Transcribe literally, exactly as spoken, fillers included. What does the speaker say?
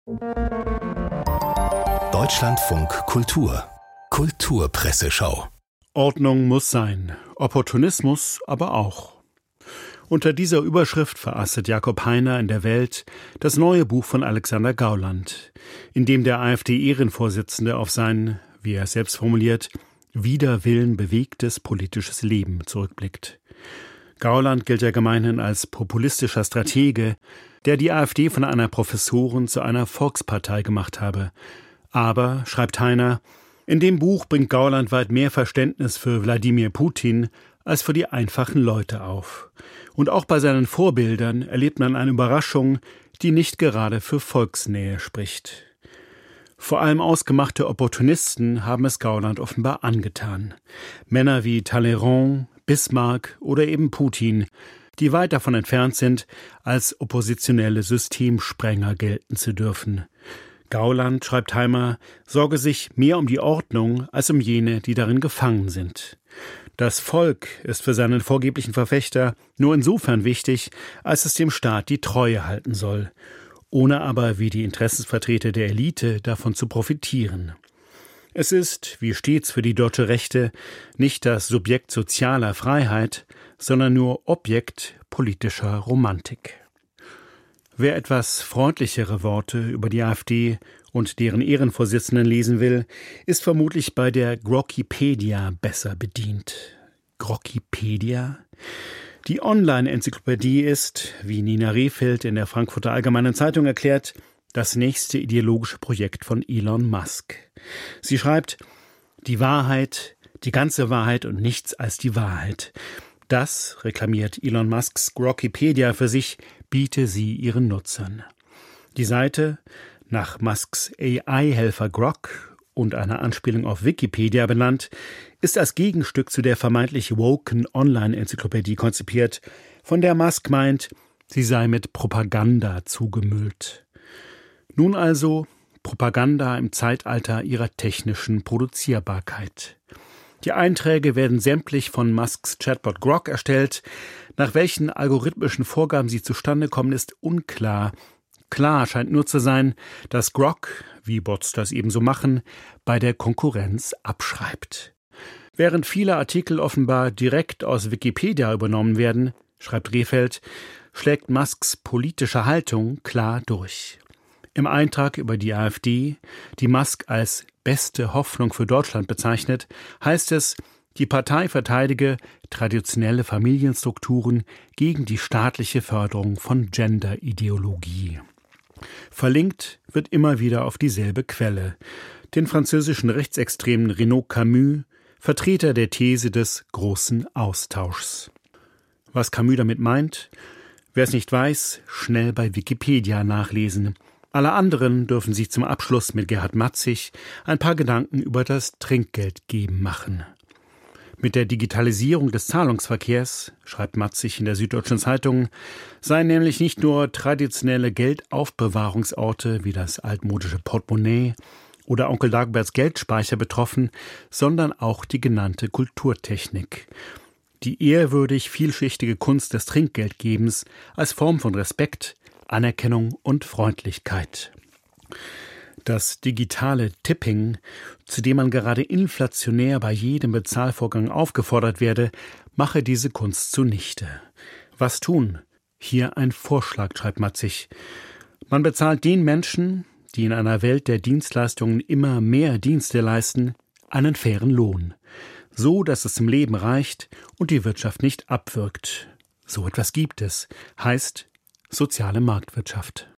Deutschlandfunk Kultur Kulturpresseschau. Ordnung muss sein, Opportunismus aber auch. Unter dieser Überschrift verasset Jakob Heiner in der Welt das neue Buch von Alexander Gauland, in dem der AfD-Ehrenvorsitzende auf sein, wie er es selbst formuliert, wider Willen bewegtes politisches Leben zurückblickt. Gauland gilt ja gemeinhin als populistischer Stratege, der die AfD von einer Professoren zu einer Volkspartei gemacht habe. Aber, schreibt Heiner, in dem Buch bringt Gauland weit mehr Verständnis für Wladimir Putin als für die einfachen Leute auf. Und auch bei seinen Vorbildern erlebt man eine Überraschung, die nicht gerade für Volksnähe spricht. Vor allem ausgemachte Opportunisten haben es Gauland offenbar angetan. Männer wie Talleyrand, Bismarck oder eben Putin, die weit davon entfernt sind, als oppositionelle Systemsprenger gelten zu dürfen. Gauland, schreibt Heiner, sorge sich mehr um die Ordnung als um jene, die darin gefangen sind. Das Volk ist für seinen vorgeblichen Verfechter nur insofern wichtig, als es dem Staat die Treue halten soll, ohne aber wie die Interessensvertreter der Elite davon zu profitieren. Es ist, wie stets für die deutsche Rechte, nicht das Subjekt sozialer Freiheit, sondern nur Objekt politischer Romantik. Wer etwas freundlichere Worte über die AfD und deren Ehrenvorsitzenden lesen will, ist vermutlich bei der Grokkipedia besser bedient. Grokkipedia? Die Online-Enzyklopädie ist, wie Nina Rehfeld in der Frankfurter Allgemeinen Zeitung erklärt, das nächste ideologische Projekt von Elon Musk. Sie schreibt, die Wahrheit, die ganze Wahrheit und nichts als die Wahrheit. Das, reklamiert Elon Musks Grokkipedia für sich, biete sie ihren Nutzern. Die Seite, nach Musks A I-Helfer Grok und einer Anspielung auf Wikipedia benannt, ist als Gegenstück zu der vermeintlich woken Online-Enzyklopädie konzipiert, von der Musk meint, sie sei mit Propaganda zugemüllt. Nun also Propaganda im Zeitalter ihrer technischen Produzierbarkeit. Die Einträge werden sämtlich von Musks Chatbot Grok erstellt. Nach welchen algorithmischen Vorgaben sie zustande kommen, ist unklar. Klar scheint nur zu sein, dass Grok, wie Bots das ebenso machen, bei der Konkurrenz abschreibt. Während viele Artikel offenbar direkt aus Wikipedia übernommen werden, schreibt Rehfeld, schlägt Musks politische Haltung klar durch. Im Eintrag über die AfD, die Musk als beste Hoffnung für Deutschland bezeichnet, heißt es, die Partei verteidige traditionelle Familienstrukturen gegen die staatliche Förderung von Gender-Ideologie. Verlinkt wird immer wieder auf dieselbe Quelle, den französischen Rechtsextremen Renaud Camus, Vertreter der These des großen Austauschs. Was Camus damit meint? Wer es nicht weiß, schnell bei Wikipedia nachlesen. Alle anderen dürfen sich zum Abschluss mit Gerhard Matzig ein paar Gedanken über das Trinkgeldgeben machen. Mit der Digitalisierung des Zahlungsverkehrs, schreibt Matzig in der Süddeutschen Zeitung, seien nämlich nicht nur traditionelle Geldaufbewahrungsorte wie das altmodische Portemonnaie oder Onkel Dagoberts Geldspeicher betroffen, sondern auch die genannte Kulturtechnik. Die ehrwürdig vielschichtige Kunst des Trinkgeldgebens als Form von Respekt, Anerkennung und Freundlichkeit. Das digitale Tipping, zu dem man gerade inflationär bei jedem Bezahlvorgang aufgefordert werde, mache diese Kunst zunichte. Was tun? Hier ein Vorschlag, schreibt Matzig. Man bezahlt den Menschen, die in einer Welt der Dienstleistungen immer mehr Dienste leisten, einen fairen Lohn. So, dass es zum Leben reicht und die Wirtschaft nicht abwirkt. So etwas gibt es. Heißt soziale Marktwirtschaft.